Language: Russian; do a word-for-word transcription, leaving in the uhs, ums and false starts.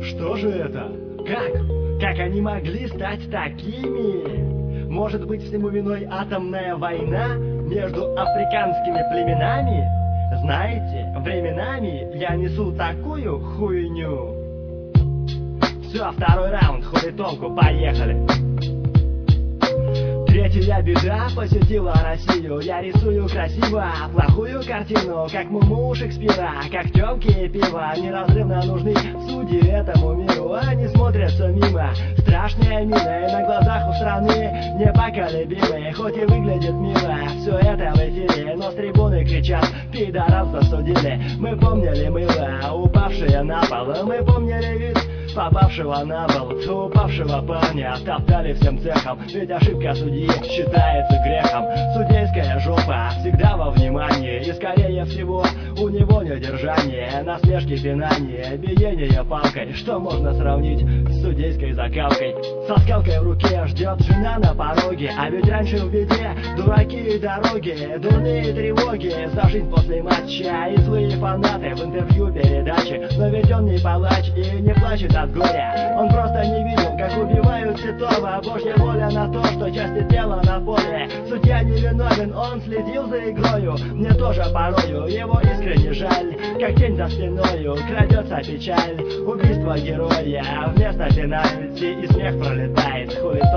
Что же это? Как? Как они могли стать такими? Может быть, всему виной атомная война между африканскими племенами? Знаете, временами я несу такую хуйню. Все, второй раунд, хули толку, поехали. Третья беда посетила Россию. Я рисую красиво плохую картину, как Муму у Шекспира, как тёмки и пиво неразрывно нужны судьи этому миру. Они смотрятся мимо, страшные мины на глазах у страны непоколебимые. Хоть и выглядит мило, все это в эфире, но с трибуны кричат: пидоров засудили. Мы помнили мыло, упавшее на пол. Мы помнили вид попавшего на пол упавшего парня, топтали всем цехом. Ведь ошибка судьи считается грехом. Судейская жопа всегда во внимании, и скорее всего у него недержание, насмешки, пинание, биение палкой. Что можно сравнить с судейской закалкой? Со скалкой в руке ждет жена на пороге, а ведь раньше в беде дураки и дороги, дурные тревоги за жизнь после матча и злые фанаты в интервью передачи. Но ведь он не палач и не плачет от горя, он просто не видел, как убивают Титова. Божья воля на то, что части тела на поле. Судья не виновен, он следил за игрою. Мне тоже порою его искренне жаль, как тень за спиною крадется печаль. Убийство героя вместо пенальти, и смех пролетает. Хули